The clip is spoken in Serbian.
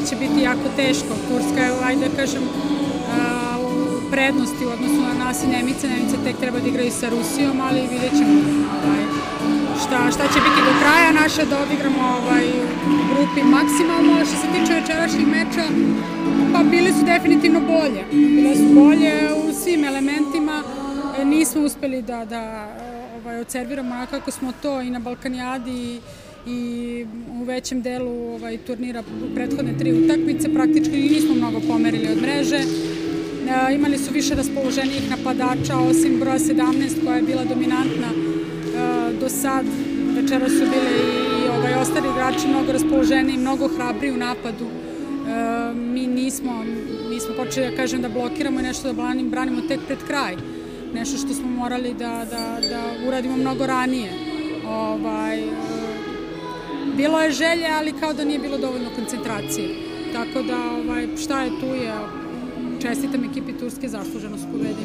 će biti jako teško. Turska je, ajde da kažem, u prednosti u odnosu na nas i Nemice. Nemice tek treba da igraju sa Rusijom, ali vidjet ćemo šta će biti do kraja naše, da odigramo u grupi maksimalno. Što se tiče večerašnjih meča, pa bili su definitivno bolje. Bile su bolje u svim elementima. Nismo uspeli da odserviramo onako kako smo to i na Balkanijadi i u većem delu turnira u prethodne 3 utakmice. Praktički nismo mnogo pomerili od mreže. Imali su više raspoloženijih napadača, osim broja 17 koja je bila dominantna do sad. Večera su bile i ostali igrači mnogo raspoloženiji, mnogo hrabri u napadu. Mi nismo počeli, da kažem, da blokiramo i nešto da branimo tek pred kraj. Nešto što smo morali da uradimo mnogo ranije. Bilo je želje, ali kao da nije bilo dovoljno koncentracije. Tako da šta je tu je, čestitam ekipi Turske, zasluženo su pobedili.